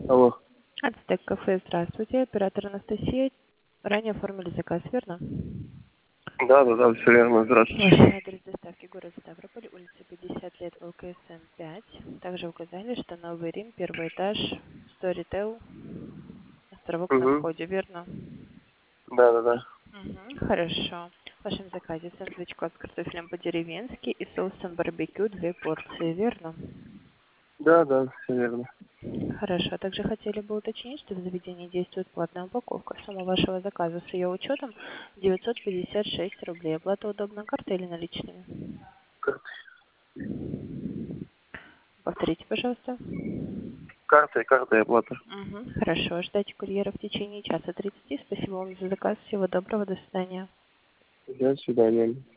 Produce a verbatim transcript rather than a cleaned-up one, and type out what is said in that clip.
Алло. Ацтек кафе, здравствуйте. Оператор Анастасия. Ранее оформили заказ, верно? Да, да, да, все верно, Ваш здравствуйте. адрес доставки город Ставрополь, улица пятьдесят лет, ЛКСМ пять. Также указали, что Новый Рим, первый этаж, Storytel, островок на Угу. входе, верно? Да, да, да. Угу, хорошо. В вашем заказе сэндвич-кот с картофелем по-деревенски и соусом барбекю две порции, верно? Да, да, все верно. Хорошо. Также хотели бы уточнить, что в заведении действует платная упаковка. Сумма вашего заказа с ее учетом девятьсот пятьдесят шесть рублей. Оплата удобна картой или наличными? Картой, Повторите, пожалуйста. картой, картой оплата. Угу. Хорошо. Ждайте курьера в течение часа тридцати. Спасибо вам за заказ. Всего доброго. До свидания. До свидания.